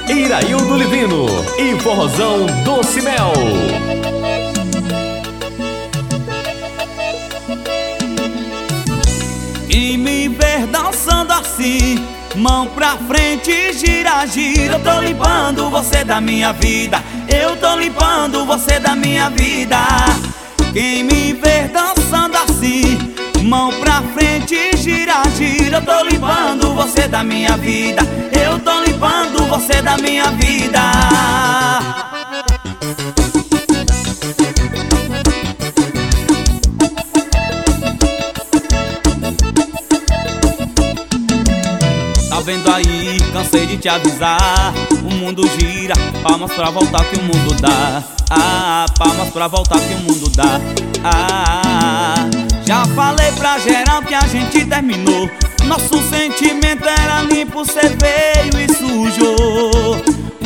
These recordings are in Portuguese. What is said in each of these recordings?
Iraildo Livino e Forrozão Doce Mel. E me ver dançando assim, mão pra frente, gira, gira. Eu tô limpando você da minha vida, eu tô limpando você da minha vida. Quem me ver dançando assim, mão pra frente, gira, gira. Eu tô limpando você da minha vida, eu tô limpando você da minha vida. Tá vendo aí, cansei de te avisar. O mundo gira, palmas pra voltar que o mundo dá. Palmas pra voltar que o mundo dá. Já falei pra geral que a gente terminou. Nosso sentimento era limpo, cê veio e sujou.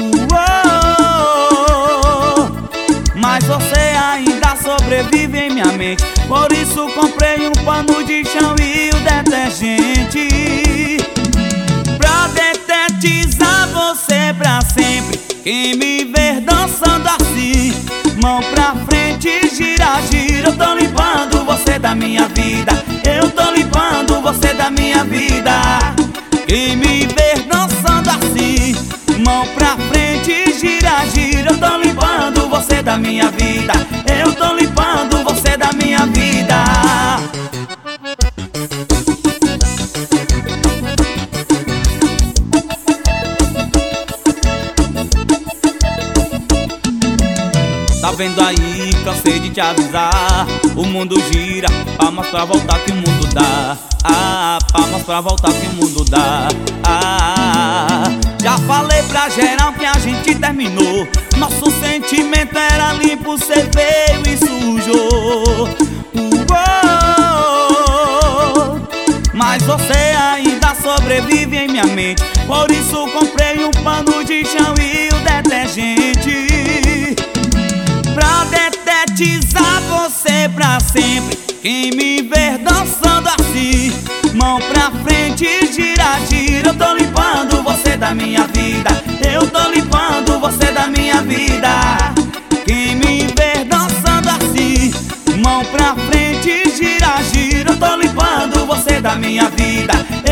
Mas você ainda sobrevive em minha mente. Por isso comprei um pano de chão e o detergente pra detetizar você pra sempre. Quem me ver dançando assim, mão pra frente, gira, gira. Eu tô limpando você da minha vida, eu tô limpando você da minha vida. Quem me ver dançando assim, mão pra frente, gira, gira. Eu tô limpando você da minha vida, eu tô limpando você da minha vida. Tá vendo aí, cansei de te avisar. O mundo gira, palmas pra voltar que o mundo dá. Palmas pra voltar que o mundo dá. Já falei pra geral que a gente terminou. Nosso sentimento era limpo, cê veio e sujou. Mas você ainda sobrevive em minha mente. Por isso comprei um pano de chão e o detergente pra detetizar você pra sempre. Quem me ver dançando assim, mão pra frente, gira, gira. Eu tô limpando você da minha vida, eu tô limpando você da minha vida. Quem me ver dançando assim, mão pra frente, gira, gira. Eu tô limpando você da minha vida,